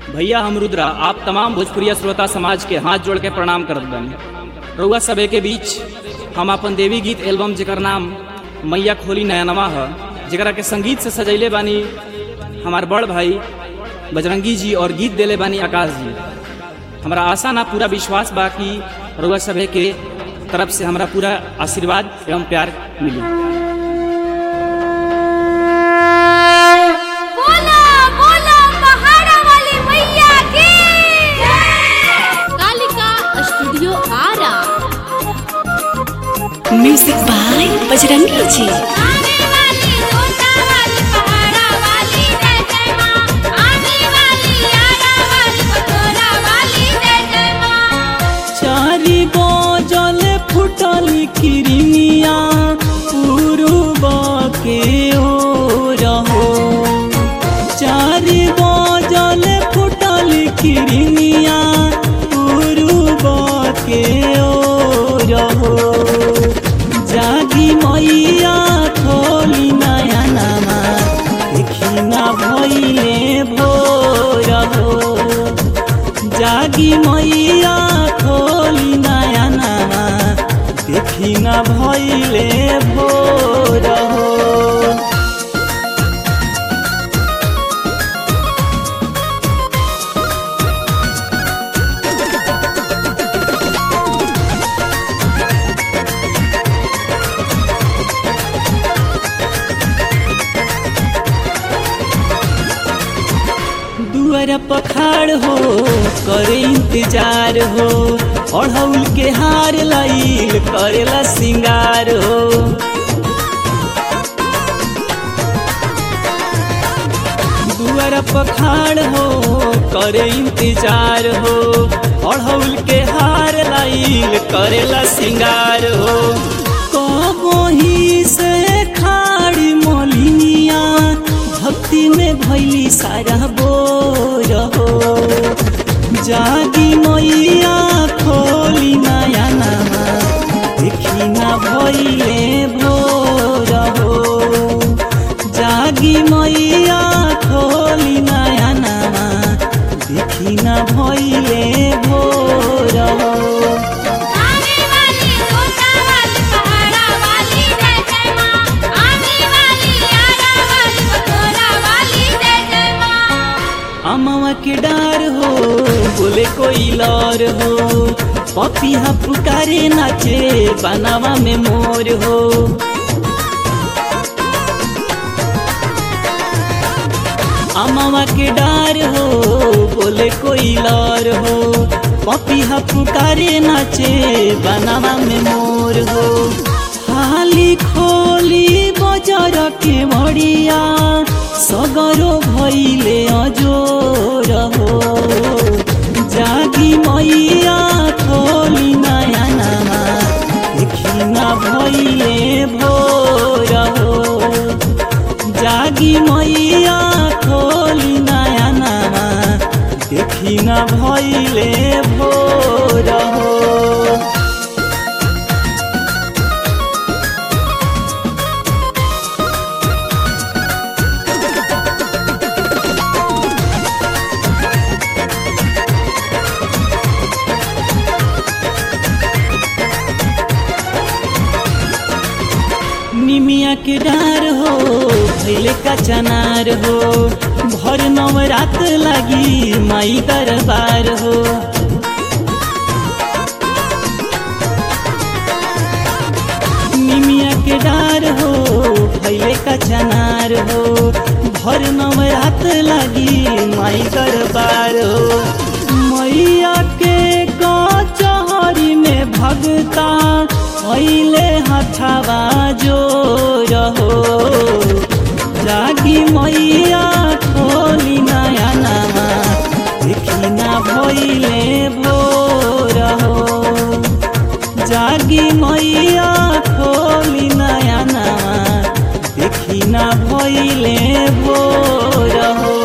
भैया हम रुद्रा आप तमाम भोजपुरिया श्रोता समाज के हाथ जोड़ के प्रणाम करत बानी। रउआ सबे के बीच हम अपन देवी गीत एल्बम जेकर नाम मैया खोली नयनवा है, जेकरा के संगीत से सजैले बानी हमार बड़ भाई बजरंगी जी और गीत देले बानी आकाश जी। हमारा आशा ना पूरा विश्वास बा कि रउआ सबे के तरफ से हमारा पूरा आशीर्वाद एवं प्यार मिली। म्यूजिक बाय बजरंगी जी। चारी बजल फुटल किरनिया पूर्व के ओर हो, चारी बजल फुटल किरनिया पूर्व के ओर हो। जागी मैया खोली नयनमा देखी ना भइले भोर हो, जागी मैया खोली नयनमा देखी ना भइले भोर हो। दुआर पखाड़ हो करे इंतजार हो, अढ़ौल के हार लाइल करेला सिंगार हो। दुआर पखाड़ हो करे इंतजार हो, अढ़ौल के हार लाइल करेला सिंगार हो। कबही से खाड़ी मोलिनिया भक्ति में भैली सारा बोर हो, जागी मैया खोली नयनमा देखी ना भइले भोर हो, जागी मैया खोली नयनमा देखी ना भइले भोर हो। अमवा के डार हो बोले कोई लौर हो, पपिया पुकारे नाचे बनवा में मोर हो। अमवा के डार हो बोले कोई लौर हो, पपिया पुकारे नाचे बनवा में मोर हो। हाली खोली बजार के मड़िया सगरो भइले अजोर हो, जागी मैया खोली नयनमा देखी ना भइले भोर हो, जागी मैया खोली नयनमा देखी ना भइले भोर हो। निमिया के डार हो भैले का चनार हो, भर नवरात लगी माई दरबार हो। निमिया के डार हो भैले का चनार हो, भर नवरात लगी माई दरबार हो। मैया के कचहरी में भगता भइले हथवा जोर हो, जागी मैया खोली नयनमा देखी ना भइले भोर हो, जागी मैया खोली नयनमा देखी ना भइले भोर हो।